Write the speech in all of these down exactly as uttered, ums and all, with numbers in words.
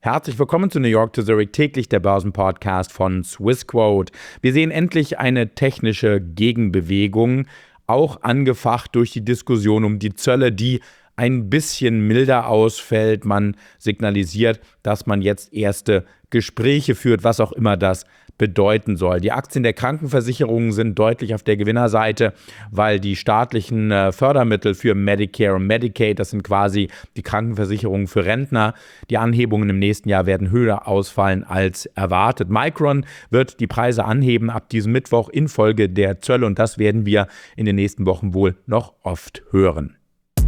Herzlich willkommen zu New York to Zurich, täglich der Börsenpodcast von Swissquote. Wir sehen endlich eine technische Gegenbewegung, auch angefacht durch die Diskussion um die Zölle, die ein bisschen milder ausfällt. Man signalisiert, dass man jetzt erste Gespräche führt, was auch immer das bedeuten soll. Die Aktien der Krankenversicherungen sind deutlich auf der Gewinnerseite, weil die staatlichen äh, Fördermittel für Medicare und Medicaid, das sind quasi die Krankenversicherungen für Rentner, die Anhebungen im nächsten Jahr werden höher ausfallen als erwartet. Micron wird die Preise anheben ab diesem Mittwoch infolge der Zölle und das werden wir in den nächsten Wochen wohl noch oft hören.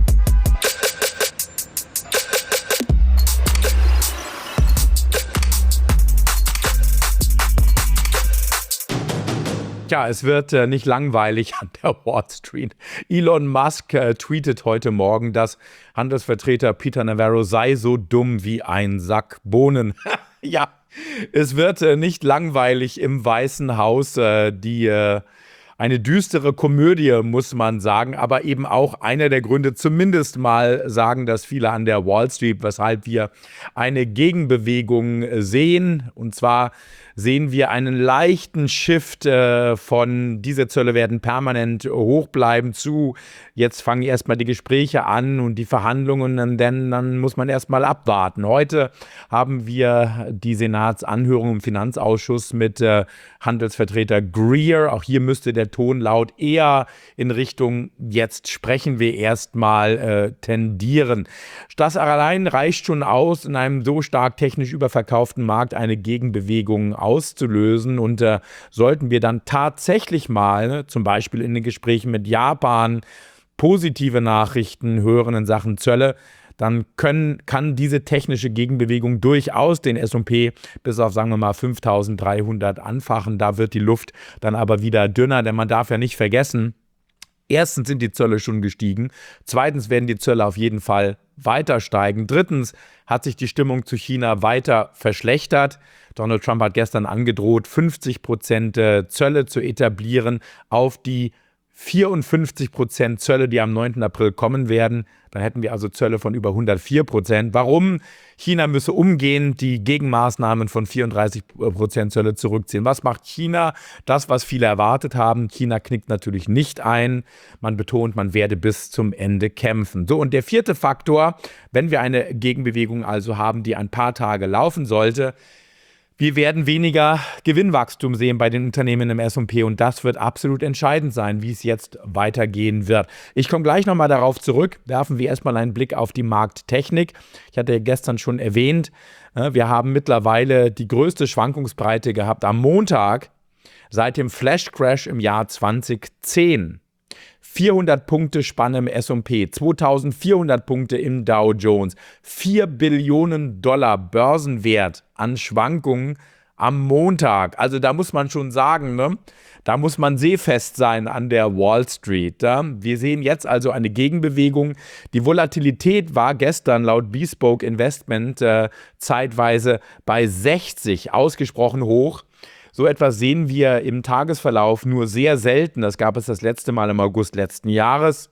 Tja, es wird äh, nicht langweilig an der Wall Street. Elon Musk äh, tweetet heute Morgen, dass Handelsvertreter Peter Navarro sei so dumm wie ein Sack Bohnen. Ja, es wird äh, nicht langweilig im Weißen Haus. Äh, die äh, Eine düstere Komödie, muss man sagen, aber eben auch einer der Gründe, zumindest mal sagen das viele an der Wall Street, weshalb wir eine Gegenbewegung sehen. Und zwar sehen wir einen leichten Shift äh, von diese Zölle werden permanent hoch bleiben zu, jetzt fangen erstmal die Gespräche an und die Verhandlungen, denn dann muss man erstmal abwarten. Heute haben wir die Senatsanhörung im Finanzausschuss mit äh, Handelsvertreter Greer. Auch hier müsste der Tonlaut eher in Richtung jetzt sprechen wir erstmal äh, tendieren. Das allein reicht schon aus, in einem so stark technisch überverkauften Markt eine Gegenbewegung auszulösen. Und äh, sollten wir dann tatsächlich mal, ne, zum Beispiel in den Gesprächen mit Japan, positive Nachrichten hören in Sachen Zölle, dann können, kann diese technische Gegenbewegung durchaus den S und P bis auf, sagen wir mal, fünftausenddreihundert anfachen. Da wird die Luft dann aber wieder dünner, denn man darf ja nicht vergessen, erstens sind die Zölle schon gestiegen, zweitens werden die Zölle auf jeden Fall weiter steigen, drittens hat sich die Stimmung zu China weiter verschlechtert. Donald Trump hat gestern angedroht, fünfzig Prozent Zölle zu etablieren auf die vierundfünfzig Prozent Zölle, die am neunten April kommen werden. Dann hätten wir also Zölle von über hundertvier Prozent. Warum? China müsse umgehend die Gegenmaßnahmen von vierunddreißig Prozent Zölle zurückziehen. Was macht China? Das, was viele erwartet haben. China knickt natürlich nicht ein. Man betont, man werde bis zum Ende kämpfen. So, und der vierte Faktor, wenn wir eine Gegenbewegung also haben, die ein paar Tage laufen sollte, wir werden weniger Gewinnwachstum sehen bei den Unternehmen im S und P und das wird absolut entscheidend sein, wie es jetzt weitergehen wird. Ich komme gleich nochmal darauf zurück. Werfen wir erstmal einen Blick auf die Markttechnik. Ich hatte ja gestern schon erwähnt, wir haben mittlerweile die größte Schwankungsbreite gehabt am Montag seit dem Flash-Crash im Jahr zweitausendzehn. vierhundert Punkte Spanne im S und P, zweitausendvierhundert Punkte im Dow Jones, vier Billionen Dollar Börsenwert an Schwankungen am Montag. Also da muss man schon sagen, ne? Da muss man seefest sein an der Wall Street. Ja? Wir sehen jetzt also eine Gegenbewegung. Die Volatilität war gestern laut Bespoke Investment äh, zeitweise bei sechzig, ausgesprochen hoch. So etwas sehen wir im Tagesverlauf nur sehr selten. Das gab es das letzte Mal im August letzten Jahres.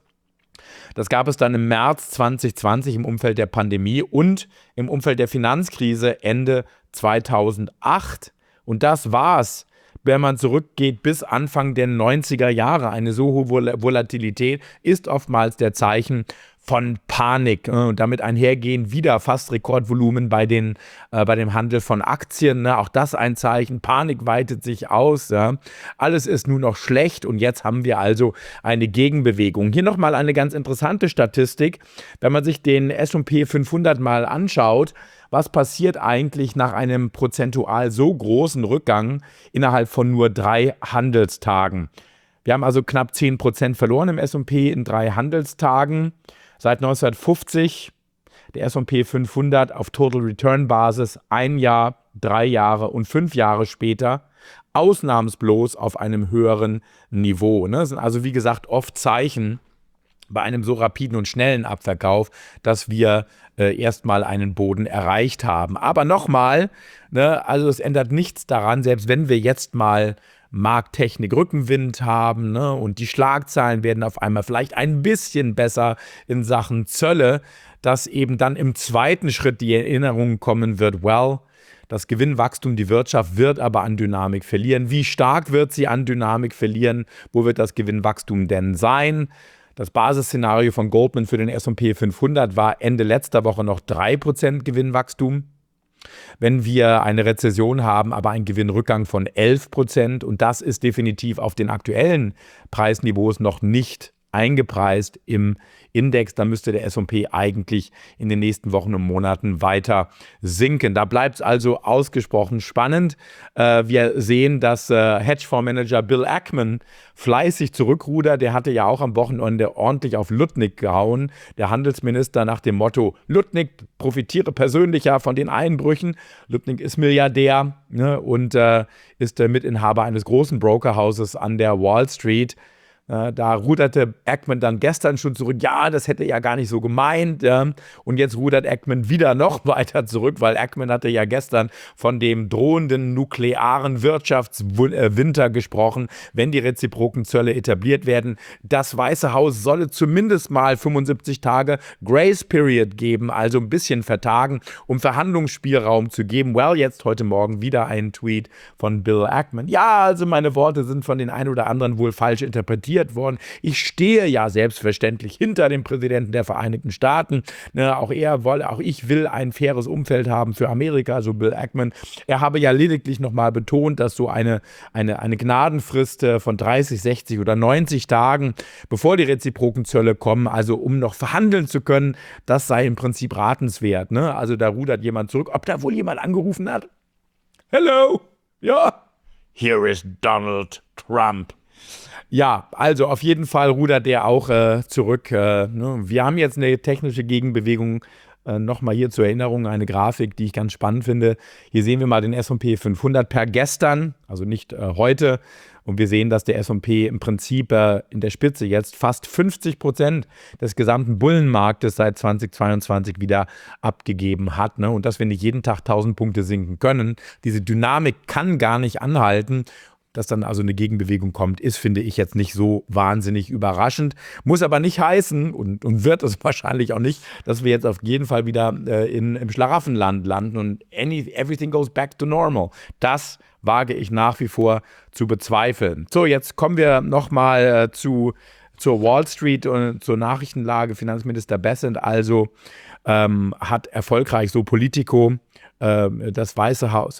Das gab es dann im März zweitausendzwanzig im Umfeld der Pandemie und im Umfeld der Finanzkrise Ende zweitausendacht. Und das war's, wenn man zurückgeht bis Anfang der neunziger Jahre. Eine so hohe Vol- Volatilität ist oftmals der Zeichen von Panik und damit einhergehen wieder fast Rekordvolumen bei, den, äh, bei dem Handel von Aktien. Ne? Auch das ein Zeichen. Panik weitet sich aus. Ja? Alles ist nur noch schlecht und jetzt haben wir also eine Gegenbewegung. Hier nochmal eine ganz interessante Statistik. Wenn man sich den S und P fünfhundert mal anschaut, was passiert eigentlich nach einem prozentual so großen Rückgang innerhalb von nur drei Handelstagen? Wir haben also knapp zehn Prozent verloren im S und P in drei Handelstagen. Seit neunzehnhundertfünfzig der S und P fünfhundert auf Total Return Basis ein Jahr, drei Jahre und fünf Jahre später ausnahmslos auf einem höheren Niveau. Das sind also wie gesagt oft Zeichen bei einem so rapiden und schnellen Abverkauf, dass wir äh, erstmal einen Boden erreicht haben. Aber nochmal, ne, also es ändert nichts daran, selbst wenn wir jetzt mal Markttechnik Rückenwind haben, ne? Und die Schlagzeilen werden auf einmal vielleicht ein bisschen besser in Sachen Zölle, dass eben dann im zweiten Schritt die Erinnerung kommen wird, well, das Gewinnwachstum, die Wirtschaft wird aber an Dynamik verlieren. Wie stark wird sie an Dynamik verlieren? Wo wird das Gewinnwachstum denn sein? Das Basisszenario von Goldman für den S und P fünfhundert war Ende letzter Woche noch drei Prozent Gewinnwachstum. Wenn wir eine Rezession haben, aber einen Gewinnrückgang von elf Prozent, und das ist definitiv auf den aktuellen Preisniveaus noch nicht eingepreist im Index, dann müsste der S und P eigentlich in den nächsten Wochen und Monaten weiter sinken. Da bleibt es also ausgesprochen spannend. Äh, wir sehen, dass äh, Hedgefondsmanager Bill Ackman fleißig zurückrudert. Der hatte ja auch am Wochenende ordentlich auf Lutnick gehauen. Der Handelsminister nach dem Motto, Lutnick profitiere persönlich ja von den Einbrüchen. Lutnick ist Milliardär, ne, und äh, ist äh, Mitinhaber eines großen Brokerhauses an der Wall Street. Da ruderte Ackman dann gestern schon zurück, ja, das hätte er ja gar nicht so gemeint. Ja. Und jetzt rudert Ackman wieder noch weiter zurück, weil Ackman hatte ja gestern von dem drohenden nuklearen Wirtschaftswinter gesprochen, wenn die reziproken Zölle etabliert werden. Das Weiße Haus solle zumindest mal fünfundsiebzig Tage Grace Period geben, also ein bisschen vertagen, um Verhandlungsspielraum zu geben. Well, jetzt heute Morgen wieder ein Tweet von Bill Ackman. Ja, also meine Worte sind von den einen oder anderen wohl falsch interpretiert worden. Ich stehe ja selbstverständlich hinter dem Präsidenten der Vereinigten Staaten. Ne, auch er wolle, auch ich will ein faires Umfeld haben für Amerika, so Bill Ackman. Er habe ja lediglich nochmal betont, dass so eine, eine, eine Gnadenfrist von dreißig, sechzig oder neunzig Tagen, bevor die reziproken Zölle kommen, also um noch verhandeln zu können, das sei im Prinzip ratenswert. Ne? Also da rudert jemand zurück. Ob da wohl jemand angerufen hat? Hello? Ja? Here is Donald Trump. Ja, also auf jeden Fall rudert der auch äh, zurück. Äh, ne? Wir haben jetzt eine technische Gegenbewegung. Äh, Nochmal hier zur Erinnerung eine Grafik, die ich ganz spannend finde. Hier sehen wir mal den S und P fünfhundert per gestern, also nicht äh, heute. Und wir sehen, dass der S und P im Prinzip äh, in der Spitze jetzt fast fünfzig Prozent des gesamten Bullenmarktes seit zweitausendzweiundzwanzig wieder abgegeben hat. Ne? Und dass wir nicht jeden Tag tausend Punkte sinken können. Diese Dynamik kann gar nicht anhalten. Dass dann also eine Gegenbewegung kommt, ist, finde ich, jetzt nicht so wahnsinnig überraschend. Muss aber nicht heißen und, und wird es wahrscheinlich auch nicht, dass wir jetzt auf jeden Fall wieder äh, in, im Schlaraffenland landen und any, everything goes back to normal. Das wage ich nach wie vor zu bezweifeln. So, jetzt kommen wir nochmal äh, zu, zur Wall Street und zur Nachrichtenlage. Finanzminister Bessent also ähm, hat erfolgreich so Politico äh, das Weiße Haus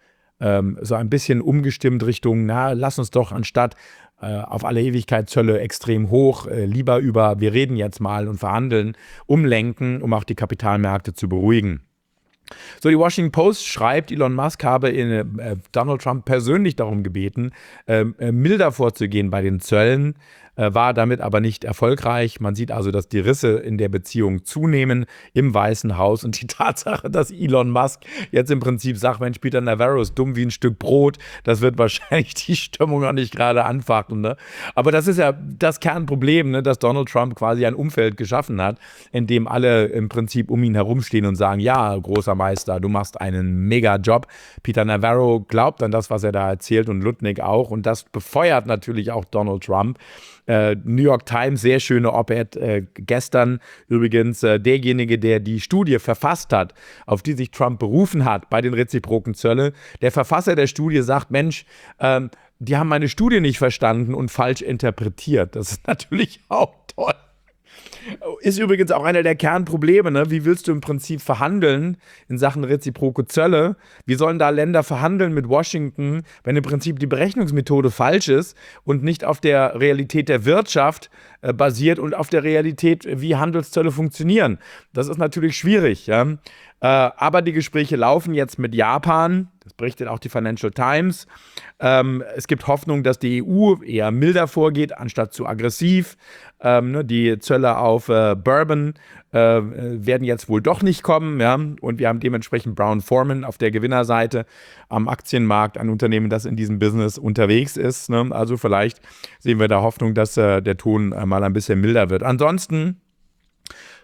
so ein bisschen umgestimmt Richtung, na, lass uns doch anstatt äh, auf alle Ewigkeit Zölle extrem hoch, äh, lieber über, wir reden jetzt mal und verhandeln, umlenken, um auch die Kapitalmärkte zu beruhigen. So, die Washington Post schreibt, Elon Musk habe in, äh, Donald Trump persönlich darum gebeten, äh, milder vorzugehen bei den Zöllen, äh, war damit aber nicht erfolgreich. Man sieht also, dass die Risse in der Beziehung zunehmen im Weißen Haus und die Tatsache, dass Elon Musk jetzt im Prinzip sagt, Mensch, Peter Navarro ist dumm wie ein Stück Brot, das wird wahrscheinlich die Stimmung auch nicht gerade anfachen. Ne? Aber das ist ja das Kernproblem, ne, dass Donald Trump quasi ein Umfeld geschaffen hat, in dem alle im Prinzip um ihn herumstehen und sagen, ja, großer Meister, du machst einen Mega-Job. Peter Navarro glaubt an das, was er da erzählt und Lutnick auch und das befeuert natürlich auch Donald Trump. Äh, New York Times, sehr schöne Op-Ed äh, gestern übrigens, äh, derjenige, der die Studie verfasst hat, auf die sich Trump berufen hat bei den reziproken Zölle. Der Verfasser der Studie sagt, Mensch, ähm, die haben meine Studie nicht verstanden und falsch interpretiert. Das ist natürlich auch toll. Ist übrigens auch einer der Kernprobleme. Ne? Wie willst du im Prinzip verhandeln in Sachen reziproke Zölle? Wie sollen da Länder verhandeln mit Washington, wenn im Prinzip die Berechnungsmethode falsch ist und nicht auf der Realität der Wirtschaft äh, basiert und auf der Realität, wie Handelszölle funktionieren? Das ist natürlich schwierig. Ja? Äh, aber die Gespräche laufen jetzt mit Japan. Das berichtet auch die Financial Times. Ähm, es gibt Hoffnung, dass die E U eher milder vorgeht, anstatt zu aggressiv. Ähm, ne, die Zölle auf äh, Bourbon äh, werden jetzt wohl doch nicht kommen. Ja? Und wir haben dementsprechend Brown-Forman auf der Gewinnerseite am Aktienmarkt, ein Unternehmen, das in diesem Business unterwegs ist. Ne? Also vielleicht sehen wir da Hoffnung, dass äh, der Ton äh, mal ein bisschen milder wird. Ansonsten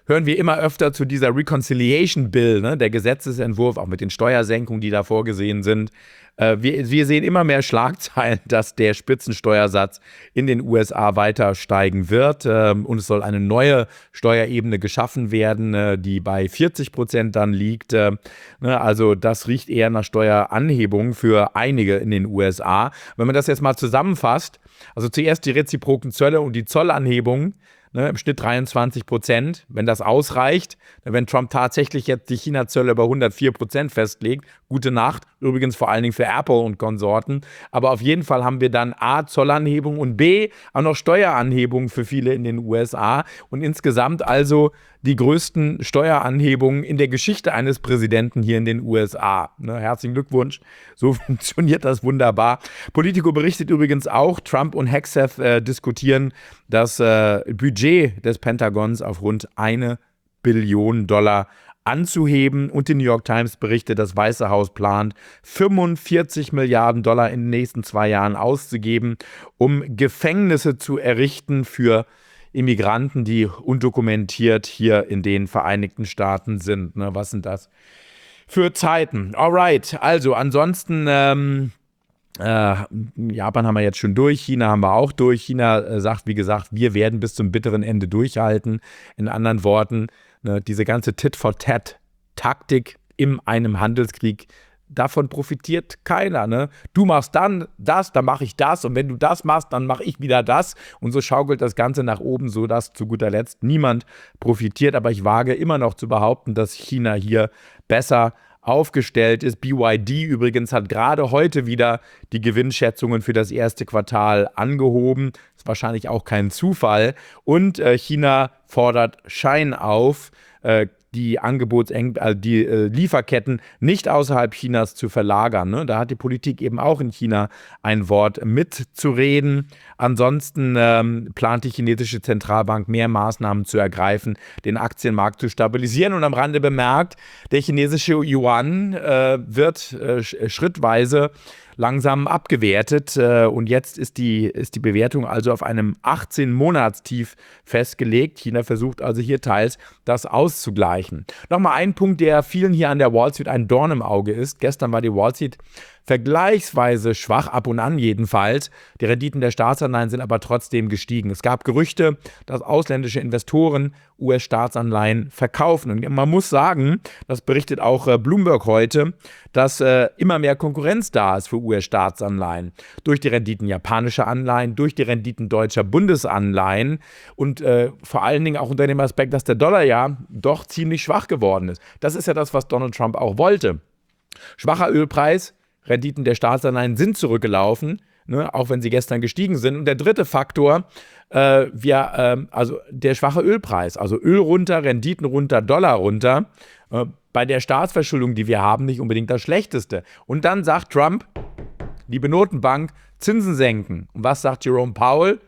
hören wir immer öfter zu dieser Reconciliation Bill, ne, der Gesetzesentwurf, auch mit den Steuersenkungen, die da vorgesehen sind. Äh, wir, wir sehen immer mehr Schlagzeilen, dass der Spitzensteuersatz in den U S A weiter steigen wird. Äh, und es soll eine neue Steuerebene geschaffen werden, äh, die bei vierzig Prozent dann liegt. Äh, ne, also das riecht eher nach Steueranhebung für einige in den U S A. Wenn man das jetzt mal zusammenfasst, also zuerst die reziproken Zölle und die Zollanhebungen, ne, im Schnitt dreiundzwanzig Prozent, wenn das ausreicht, wenn Trump tatsächlich jetzt die China-Zölle über hundertvier Prozent festlegt, gute Nacht, übrigens vor allen Dingen für Apple und Konsorten, aber auf jeden Fall haben wir dann A, Zollanhebung und B, auch noch Steueranhebungen für viele in den U S A und insgesamt also die größten Steueranhebungen in der Geschichte eines Präsidenten hier in den U S A. Ne, herzlichen Glückwunsch, so funktioniert das wunderbar. Politico berichtet übrigens auch, Trump und Hegseth äh, diskutieren das äh, Budget des Pentagons auf rund eine Billion Dollar anzuheben. Und die New York Times berichtet, das Weiße Haus plant, fünfundvierzig Milliarden Dollar in den nächsten zwei Jahren auszugeben, um Gefängnisse zu errichten für Immigranten, die undokumentiert hier in den Vereinigten Staaten sind. Ne, was sind das für Zeiten? Alright, also ansonsten, ähm, äh, Japan haben wir jetzt schon durch, China haben wir auch durch. China äh, sagt, wie gesagt, wir werden bis zum bitteren Ende durchhalten. In anderen Worten, ne, diese ganze Tit-for-Tat-Taktik in einem Handelskrieg, davon profitiert keiner. Ne? Du machst dann das, dann mache ich das und wenn du das machst, dann mache ich wieder das und so schaukelt das Ganze nach oben, sodass zu guter Letzt niemand profitiert. Aber ich wage immer noch zu behaupten, dass China hier besser aufgestellt ist. B Y D übrigens hat gerade heute wieder die Gewinnschätzungen für das erste Quartal angehoben. Ist wahrscheinlich auch kein Zufall. Und äh, China fordert Schein auf, äh, die Angebotseng äh, die äh, Lieferketten nicht außerhalb Chinas zu verlagern. Ne? Da hat die Politik eben auch in China ein Wort mitzureden. Ansonsten ähm, plant die chinesische Zentralbank mehr Maßnahmen zu ergreifen, den Aktienmarkt zu stabilisieren. Und am Rande bemerkt, der chinesische Yuan äh, wird äh, schrittweise langsam abgewertet äh, und jetzt ist die, ist die Bewertung also auf einem achtzehn-Monats-Tief festgelegt. China versucht also hier teils das auszugleichen. Nochmal ein Punkt, der vielen hier an der Wall Street ein Dorn im Auge ist. Gestern war die Wall Street vergleichsweise schwach, ab und an jedenfalls. Die Renditen der Staatsanleihen sind aber trotzdem gestiegen. Es gab Gerüchte, dass ausländische Investoren U S-Staatsanleihen verkaufen. Und man muss sagen, das berichtet auch äh, Bloomberg heute, dass äh, immer mehr Konkurrenz da ist für U S-Staatsanleihen. Durch die Renditen japanischer Anleihen, durch die Renditen deutscher Bundesanleihen und äh, vor allen Dingen auch unter dem Aspekt, dass der Dollar ja doch ziemlich schwach geworden ist. Das ist ja das, was Donald Trump auch wollte. Schwacher Ölpreis, Renditen der Staatsanleihen sind zurückgelaufen, ne, auch wenn sie gestern gestiegen sind. Und der dritte Faktor, äh, wir, äh, also der schwache Ölpreis, also Öl runter, Renditen runter, Dollar runter, äh, bei der Staatsverschuldung, die wir haben, nicht unbedingt das Schlechteste. Und dann sagt Trump, liebe Notenbank, Zinsen senken. Und was sagt Jerome Powell?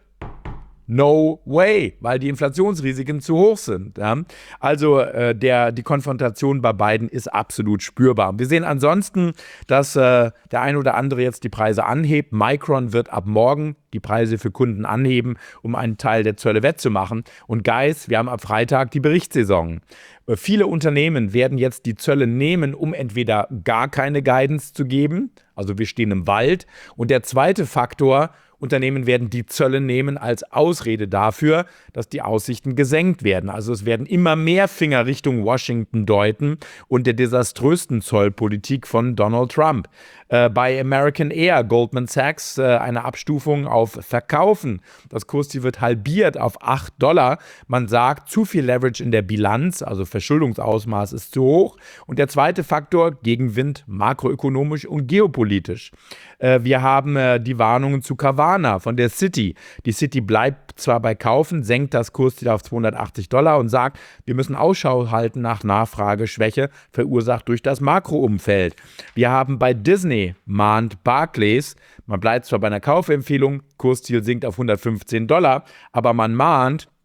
No way, weil die Inflationsrisiken zu hoch sind. Ja? Also äh, der, die Konfrontation bei beiden ist absolut spürbar. Wir sehen ansonsten, dass äh, der ein oder andere jetzt die Preise anhebt. Micron wird ab morgen die Preise für Kunden anheben, um einen Teil der Zölle wettzumachen. Und Guys, wir haben ab Freitag die Berichtssaison. Äh, viele Unternehmen werden jetzt die Zölle nehmen, um entweder gar keine Guidance zu geben, also wir stehen im Wald. Und der zweite Faktor, Unternehmen werden die Zölle nehmen als Ausrede dafür, dass die Aussichten gesenkt werden. Also es werden immer mehr Finger Richtung Washington deuten und der desaströsen Zollpolitik von Donald Trump. Äh, bei American Air, Goldman Sachs, äh, eine Abstufung auf Verkaufen. Das Kursziel wird halbiert auf acht Dollar. Man sagt, zu viel Leverage in der Bilanz, also Verschuldungsausmaß ist zu hoch. Und der zweite Faktor, Gegenwind makroökonomisch und geopolitisch. Äh, wir haben äh, die Warnungen zu Carvana von der Citi. Die Citi bleibt zwar bei Kaufen, senkt das Kursziel auf zweihundertachtzig Dollar und sagt, wir müssen Ausschau halten nach Nachfrageschwäche, verursacht durch das Makroumfeld. Wir haben bei Disney, mahnt Barclays, man bleibt zwar bei einer Kaufempfehlung, Kursziel sinkt auf hundertfünfzehn Dollar, aber man mahnt,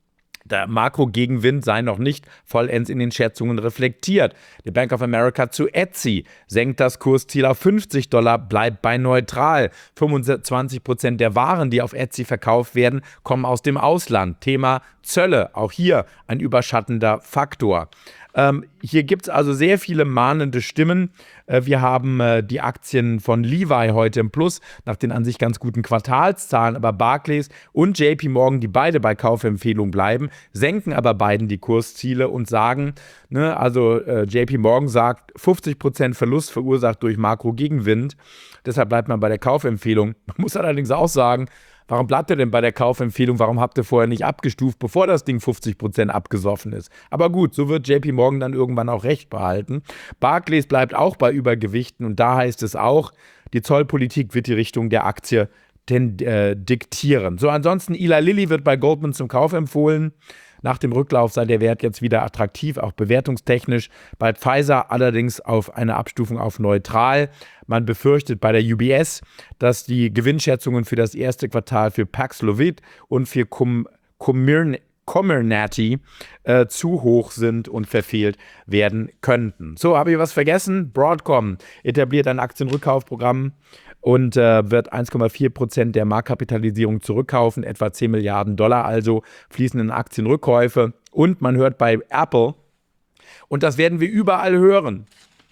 Der Makrogegenwind sei noch nicht vollends in den Schätzungen reflektiert. Die Bank of America zu Etsy senkt das Kursziel auf fünfzig Dollar, bleibt bei neutral. fünfundzwanzig Prozent der Waren, die auf Etsy verkauft werden, kommen aus dem Ausland. Thema Zölle, auch hier ein überschattender Faktor. Ähm, hier gibt es also sehr viele mahnende Stimmen. Äh, wir haben äh, die Aktien von Levi heute im Plus, nach den an sich ganz guten Quartalszahlen, aber Barclays und J P Morgan, die beide bei Kaufempfehlung bleiben, senken aber beiden die Kursziele und sagen, ne, also äh, J P Morgan sagt, fünfzig Prozent Verlust verursacht durch Makrogegenwind. Deshalb bleibt man bei der Kaufempfehlung. Man muss allerdings auch sagen, warum bleibt ihr denn bei der Kaufempfehlung? Warum habt ihr vorher nicht abgestuft, bevor das Ding fünfzig Prozent abgesoffen ist? Aber gut, so wird J P Morgan dann irgendwann auch recht behalten. Barclays bleibt auch bei Übergewichten und da heißt es auch, die Zollpolitik wird die Richtung der Aktie den, äh, diktieren. So, ansonsten Eli Lilly wird bei Goldman zum Kauf empfohlen. Nach dem Rücklauf sei der Wert jetzt wieder attraktiv, auch bewertungstechnisch. Bei Pfizer allerdings auf eine Abstufung auf neutral. Man befürchtet bei der U B S, dass die Gewinnschätzungen für das erste Quartal für Paxlovid und für Com- Comirn- Comirnaty äh, zu hoch sind und verfehlt werden könnten. So, habe ich was vergessen? Broadcom etabliert ein Aktienrückkaufprogramm und äh, wird eins Komma vier Prozent der Marktkapitalisierung zurückkaufen, etwa zehn Milliarden Dollar, also fließen in Aktienrückkäufe. Und man hört bei Apple, und das werden wir überall hören,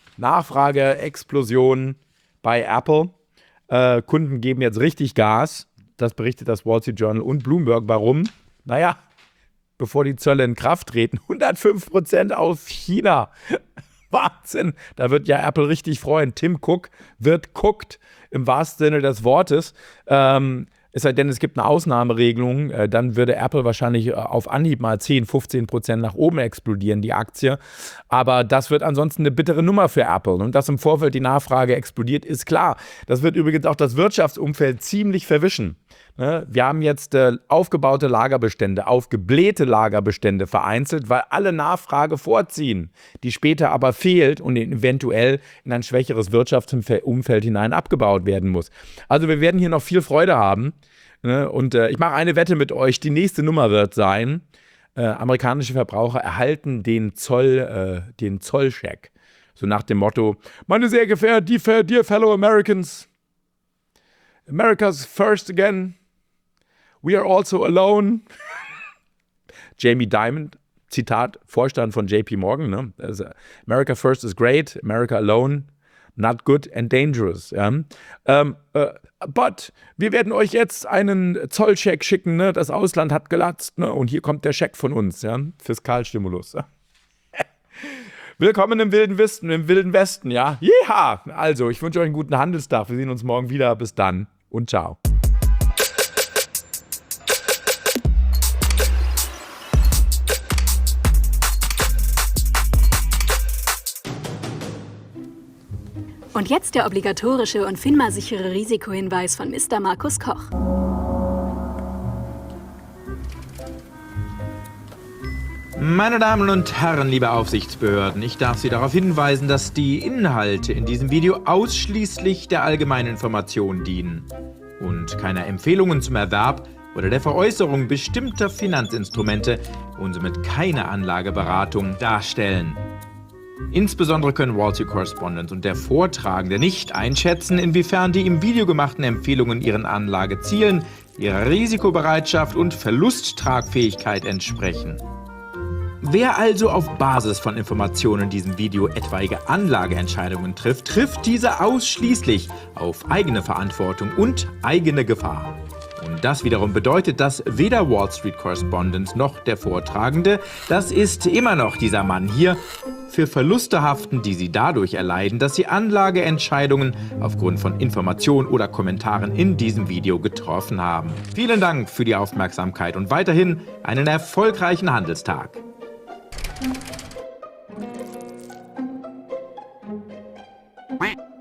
Nachfrage-Explosion bei Apple. Äh, Kunden geben jetzt richtig Gas. Das berichtet das Wall Street Journal und Bloomberg. Warum? Naja, bevor die Zölle in Kraft treten, hundertfünf Prozent auf China. Wahnsinn, da wird ja Apple richtig freuen. Tim Cook wird guckt im wahrsten Sinne des Wortes. Ähm, es sei denn, es gibt eine Ausnahmeregelung, äh, dann würde Apple wahrscheinlich äh, auf Anhieb mal zehn, fünfzehn Prozent nach oben explodieren, die Aktie. Aber das wird ansonsten eine bittere Nummer für Apple. Und dass im Vorfeld die Nachfrage explodiert, ist klar. Das wird übrigens auch das Wirtschaftsumfeld ziemlich verwischen. Ne? Wir haben jetzt äh, aufgebaute Lagerbestände, aufgeblähte Lagerbestände vereinzelt, weil alle Nachfrage vorziehen, die später aber fehlt und eventuell in ein schwächeres Wirtschaftsumfeld hinein abgebaut werden muss. Also wir werden hier noch viel Freude haben. Ne? Und äh, ich mache eine Wette mit euch, die nächste Nummer wird sein, äh, amerikanische Verbraucher erhalten den Zoll, äh, den Zollcheck. So nach dem Motto, meine sehr geehrten, dear fellow Americans, America's first again. We are also alone. Jamie Dimon, Zitat, Vorstand von J P Morgan. Ne? Also, America first is great, America alone, not good and dangerous. Ja? Um, uh, but wir werden euch jetzt einen Zollcheck schicken. Ne? Das Ausland hat gelatzt. Ne? Und hier kommt der Scheck von uns. Ja? Fiskalstimulus. Ja? Willkommen im wilden Westen, im wilden Westen. Ja? Jeha! Also, ich wünsche euch einen guten Handelstag. Wir sehen uns morgen wieder. Bis dann und ciao. Und jetzt der obligatorische und FINMA-sichere Risikohinweis von Mister Markus Koch. Meine Damen und Herren, liebe Aufsichtsbehörden, ich darf Sie darauf hinweisen, dass die Inhalte in diesem Video ausschließlich der allgemeinen Information dienen und keine Empfehlungen zum Erwerb oder der Veräußerung bestimmter Finanzinstrumente und somit keine Anlageberatung darstellen. Insbesondere können Wall Street Correspondent und der Vortragende nicht einschätzen, inwiefern die im Video gemachten Empfehlungen ihren Anlagezielen, ihrer Risikobereitschaft und Verlusttragfähigkeit entsprechen. Wer also auf Basis von Informationen in diesem Video etwaige Anlageentscheidungen trifft, trifft diese ausschließlich auf eigene Verantwortung und eigene Gefahr. Und das wiederum bedeutet, dass weder Wall Street Correspondent noch der Vortragende, das ist immer noch dieser Mann hier, für Verluste haften, die sie dadurch erleiden, dass sie Anlageentscheidungen aufgrund von Informationen oder Kommentaren in diesem Video getroffen haben. Vielen Dank für die Aufmerksamkeit und weiterhin einen erfolgreichen Handelstag. Quack.